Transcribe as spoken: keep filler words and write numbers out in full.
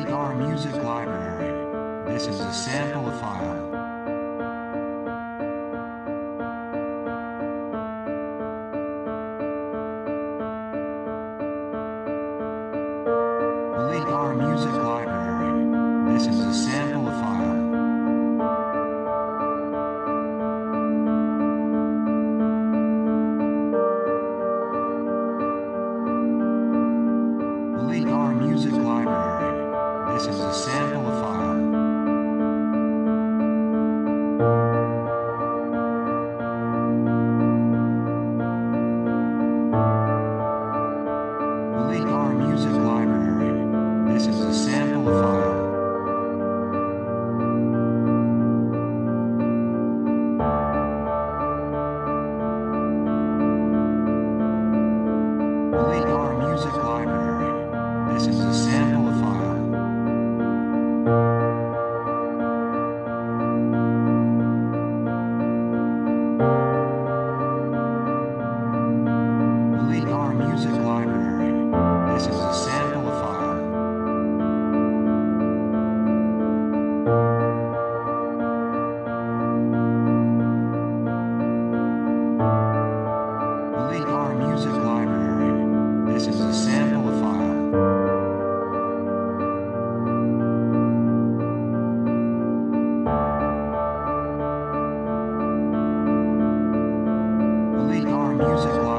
our music library. This is a sample file. Delete our music library. This is a sample file. Delete our music library. This is a sample file. Delete our music library. This is a sample file. Delete our music library. This is a sample file. Delete our music library. This is a sample file. Delete our music library. This is a sample file. Delete our music library.